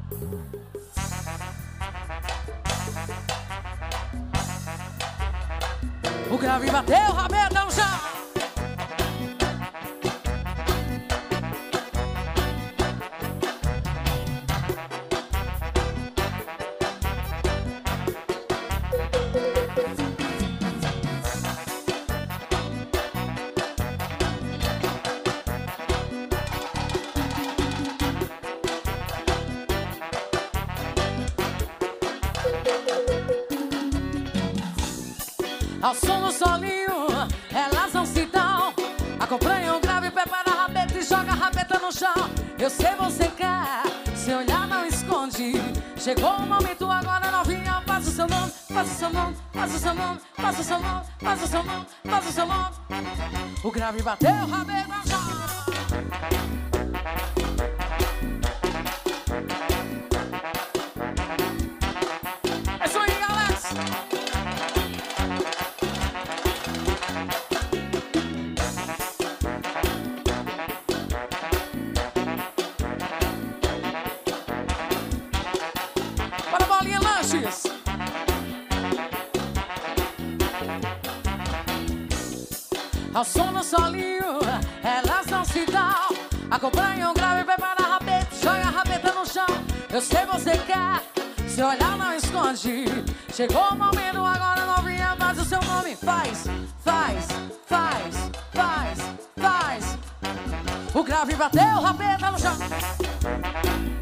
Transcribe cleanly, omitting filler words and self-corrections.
O grave bateu, rabeta no chão. Ao som do solinho, elas não se dão. Acompanha o grave, prepara a rabeta e joga a rabeta no chão. Eu sei você quer, se olhar não esconde. Chegou o momento agora, novinha, faz o seu nome, faz o seu nome, faz o seu nome, faz o seu nome, faz o seu nome, faz o seu nome. O grave bateu, rabeta no chão. Ao som do solinho, elas não se dão. Acompanha o grave, prepara a rabeta, joga a rabeta no chão. Eu sei você quer, se olhar não esconde. Chegou o momento agora, novinha, faz o seu nome. Faz, faz, faz, faz, faz. O grave bateu, rabeta no chão.